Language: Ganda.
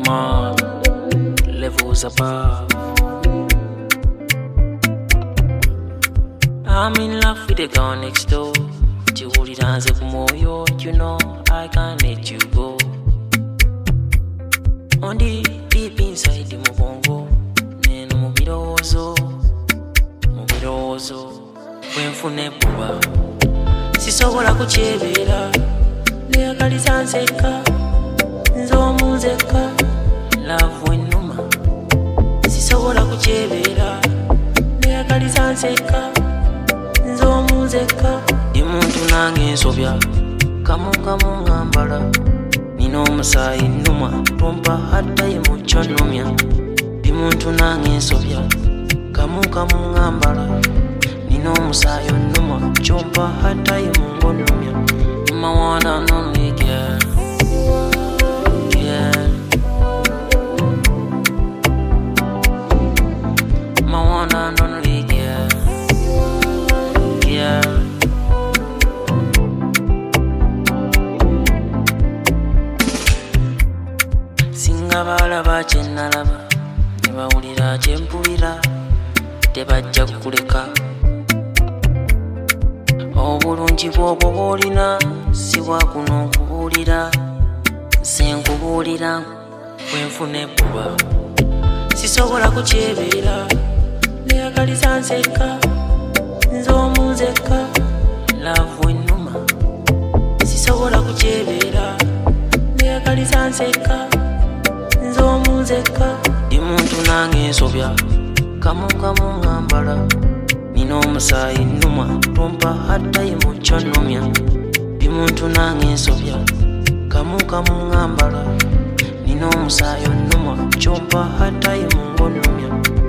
more levels above. I'm in love with the girl next door. Chihuri dance kumoyo, you know I can't let you go. On the deep inside the mubongo, neno mubirozo, wenfune buba. Sisobola kuchebera, neyagaliza nseka, nz'omunzeka, love wenuma. Sisobola kuchebera, neyagaliza nseka, nz'omunzeka. Ndi muntu nange nsobya, kamu ngambala. Nina omusaayi nnuma, tompa haddayo mu ky'onnumya. Ndi muntu nange nsobya, kamu ngambala. Nina omusaayi nnuma, kyompa haddayo mu ng'onnumya. My one and only girl, girl. My one and only girl, girl. Singa balaba kye nalaba, ne bawulira kye mpulira, tebajja kukuleka. Obulungi bw'obwo bw'olina si bwa kuno nkubuulira, nze nkubuulira bwenfuna ebbuba. Sisobola kukyebera, neyagaliza nseka, nz'omunzeka, love wenuma. Sisobola kukyebera, neyagaliza nseka, nz'omunzeka. Ndi muntu nange nsobya, kamu ngambala. Nina omusaayi nnuma, tompa haddayo mu ky'onnumya. Ndi muntu nange nsobya, kamu ngambala. Nina omusaayi nnuma, kyompa haddayo mu ng'onnumya.